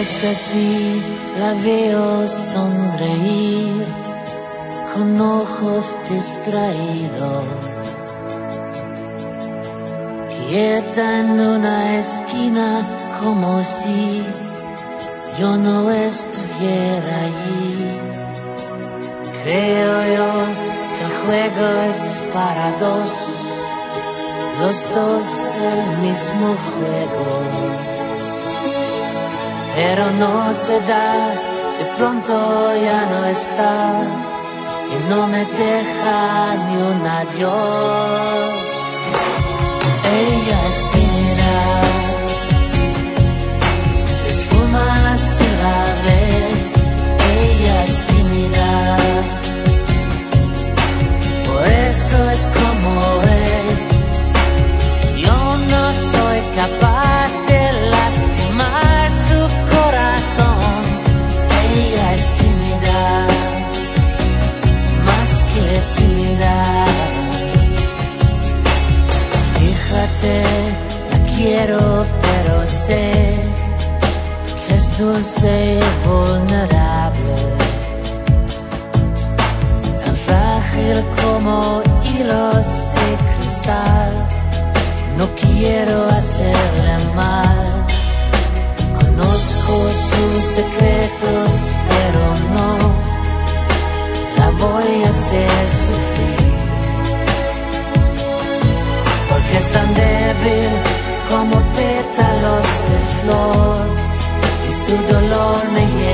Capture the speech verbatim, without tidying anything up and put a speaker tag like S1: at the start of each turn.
S1: es así, la veo sonreír con ojos distraídos, quieta en una esquina como si yo no estuviera allí. Creo yo que el juego es para dos, los dos el mismo juego, pero no se da, de pronto ya no está y no me deja ni un adiós. Ella es tímida, se esfuma si la ves. Ella es tímida, por eso es como es. Yo no soy capaz de lastimar su corazón. Ella es tímida, más que tímida. Fíjate, la quiero, pero sé que es dulce y vulnerable, tan frágil como hilos de cristal. No quiero hacerle mal, conozco sus secretos, pero no la voy a hacer sufrir, porque es tan débil como pétalos de flor y su dolor me llena.